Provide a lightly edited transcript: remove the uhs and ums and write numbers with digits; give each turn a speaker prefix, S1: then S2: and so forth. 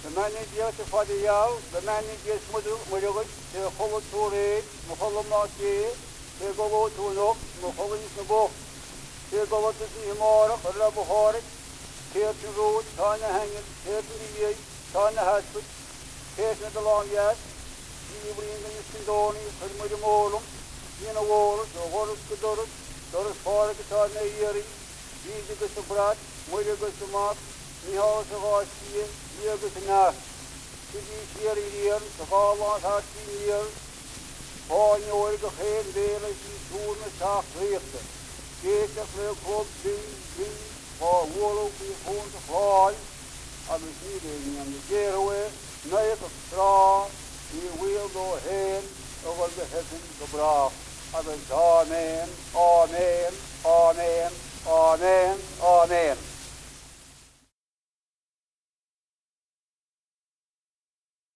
S1: Many years for the yell, the many years Mudogit, the Holo to read, Moholo Maki, they go to look, Moholo is the book, they go to the Imora, Rabu Horic, here to root, Tana hanging, here to the gate, Tana Hasput, here to the long yet, you bring the Sindoni, Mudimolum, in a wall, the Horus to Doris, Doris Horic, Tana Yeri, Jesus to Brat, Mudagus to Mark, Mihos of Ostia, Yegus enough. To be here in the fall on 13 years, on your head, there is soon a soft reaper. Get a flip hook, or wallow before the fall. I was eating in the getaway, knife of straw, he will go ahead over the heavens of bra. I was amen, amen, amen, amen, amen.